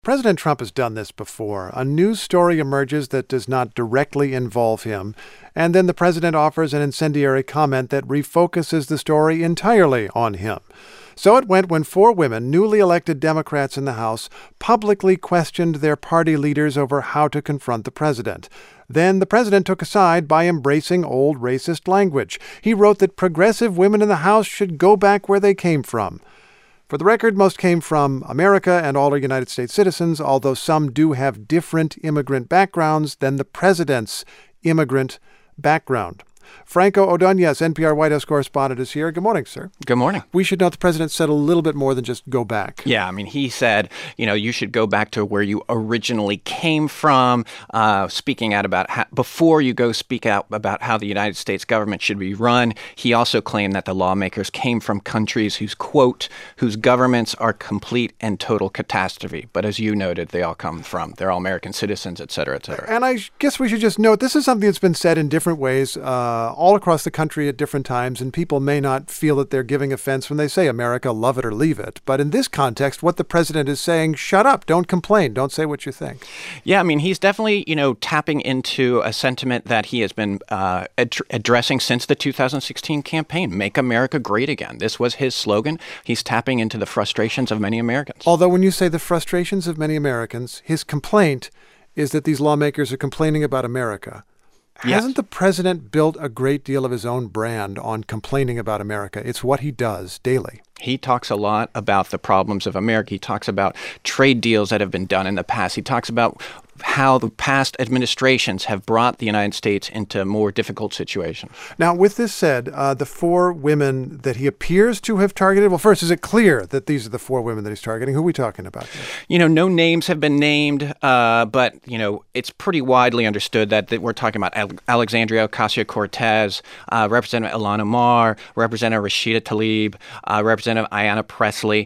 President Trump has done this before. A news story emerges that does not directly involve him, and then the president offers an incendiary comment that refocuses the story entirely on him. So it went when four women, newly elected Democrats in the House, publicly questioned their party leaders over how to confront the president. Then the president took a side by embracing old racist language. He wrote that progressive women in the House should go back where they came from. For the record, most came from America and all are United States citizens, although some do have different immigrant backgrounds than the president's immigrant background. Franco Ordonez, NPR White House correspondent, is here. Good morning, sir. Good morning. We should note the president said a little bit more than just go back. Yeah, I mean, he said, you should go back to where you originally came from, speaking out about before you go speak out about how the United States government should be run. He also claimed that the lawmakers came from countries whose governments are complete and total catastrophe. But as you noted, they're all American citizens, et cetera, et cetera. And I guess we should just note this is something that's been said in different ways all across the country at different times, and people may not feel that they're giving offense when they say America, love it or leave it. But in this context, what the president is saying, shut up, don't complain, don't say what you think. Yeah, I mean, he's definitely, tapping into a sentiment that he has been addressing since the 2016 campaign, Make America Great Again. This was his slogan. He's tapping into the frustrations of many Americans. Although when you say the frustrations of many Americans, his complaint is that these lawmakers are complaining about America. Yes. Hasn't the president built a great deal of his own brand on complaining about America? It's what he does daily. He talks a lot about the problems of America. He talks about trade deals that have been done in the past. He talks about how the past administrations have brought the United States into more difficult situations. Now, with this said, the four women that he appears to have targeted, well, first, is it clear that these are the four women that he's targeting? Who are we talking about here? No names have been named, but, it's pretty widely understood that we're talking about Alexandria Ocasio-Cortez, Representative Ilhan Omar, Representative Rashida Tlaib, Representative Ayanna Pressley.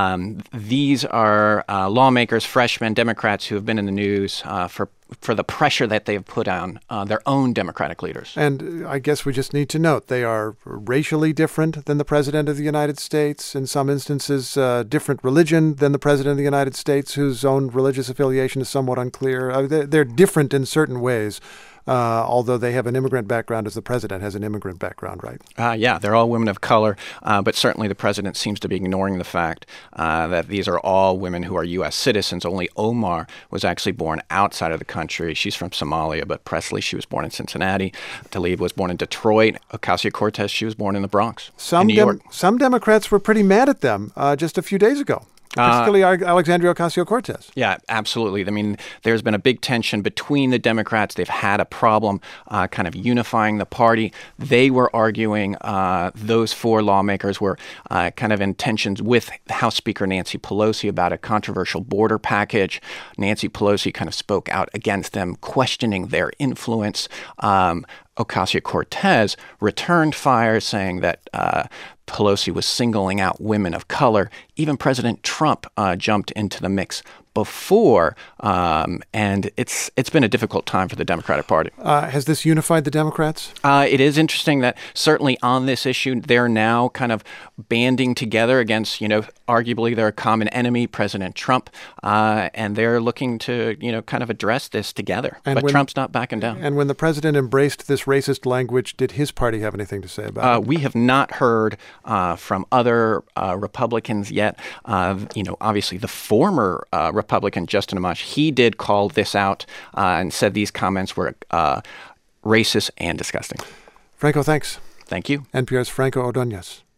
These are lawmakers, freshmen, Democrats who have been in the news for the pressure that they have put on their own Democratic leaders. And I guess we just need to note they are racially different than the President of the United States, in some instances different religion than the President of the United States, whose own religious affiliation is somewhat unclear. They're different in certain ways. Although they have an immigrant background, as the president has an immigrant background, right? Yeah, they're all women of color, but certainly the president seems to be ignoring the fact that these are all women who are U.S. citizens. Only Omar was actually born outside of the country. She's from Somalia, but Pressley, she was born in Cincinnati. Tlaib was born in Detroit. Ocasio-Cortez, she was born in the Bronx, in New York. Some Democrats were pretty mad at them just a few days ago. Particularly Alexandria Ocasio-Cortez. Yeah, absolutely. I mean, there's been a big tension between the Democrats. They've had a problem kind of unifying the party. They were arguing, those four lawmakers were kind of in tensions with House Speaker Nancy Pelosi about a controversial border package. Nancy Pelosi kind of spoke out against them, questioning their influence. Ocasio-Cortez returned fire, saying that Pelosi was singling out women of color. Even President Trump jumped into the mix before, and it's been a difficult time for the Democratic Party. Has this unified the Democrats? It is interesting that certainly on this issue, they're now kind of banding together against, arguably their common enemy, President Trump, and they're looking to, kind of address this together. But Trump's not backing down. And when the president embraced this racist language, did his party have anything to say about it? We have not heard from other Republicans yet. Obviously the former Republican Justin Amash, he did call this out and said these comments were racist and disgusting. Franco, thanks. Thank you. NPR's Franco Ordonez.